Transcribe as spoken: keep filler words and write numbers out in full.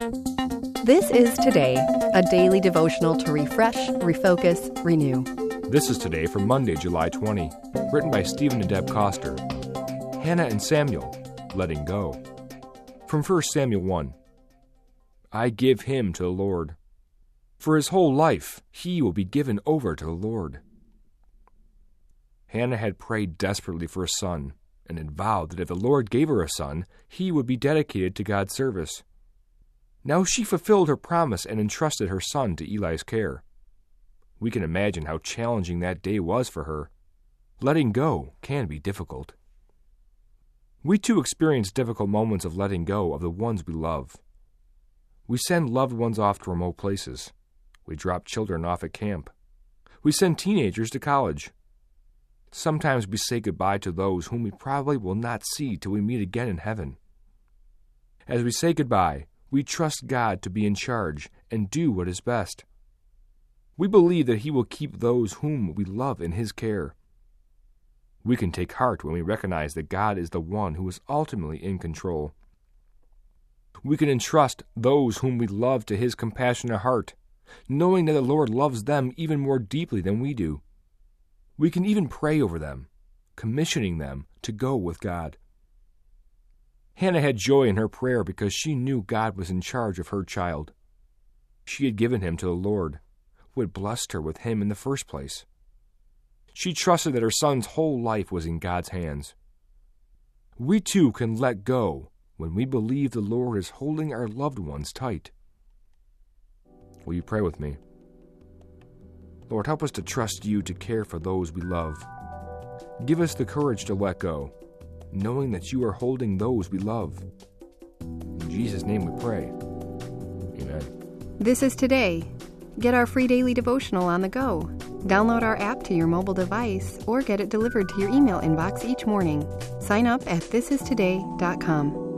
This is Today, a daily devotional to refresh, refocus, renew. This is Today for Monday, July twentieth, written by Stephen and Deb Coster. Hannah and Samuel, letting go. From First Samuel one. I give him to the Lord. For his whole life he will be given over to the Lord. Hannah had prayed desperately for a son, and had vowed that if the Lord gave her a son, he would be dedicated to God's service. Now she fulfilled her promise and entrusted her son to Eli's care. We can imagine how challenging that day was for her. Letting go can be difficult. We too experience difficult moments of letting go of the ones we love. We send loved ones off to remote places. We drop children off at camp. We send teenagers to college. Sometimes we say goodbye to those whom we probably will not see till we meet again in heaven. As we say goodbye, we trust God to be in charge and do what is best. We believe that He will keep those whom we love in His care. We can take heart when we recognize that God is the one who is ultimately in control. We can entrust those whom we love to His compassionate heart, knowing that the Lord loves them even more deeply than we do. We can even pray over them, commissioning them to go with God. Hannah had joy in her prayer because she knew God was in charge of her child. She had given him to the Lord, who had blessed her with him in the first place. She trusted that her son's whole life was in God's hands. We too can let go when we believe the Lord is holding our loved ones tight. Will you pray with me? Lord, help us to trust you to care for those we love. Give us the courage to let go, knowing that you are holding those we love. In Jesus' name we pray. Amen. This is Today. Get our free daily devotional on the go. Download our app to your mobile device or get it delivered to your email inbox each morning. Sign up at this is today dot com.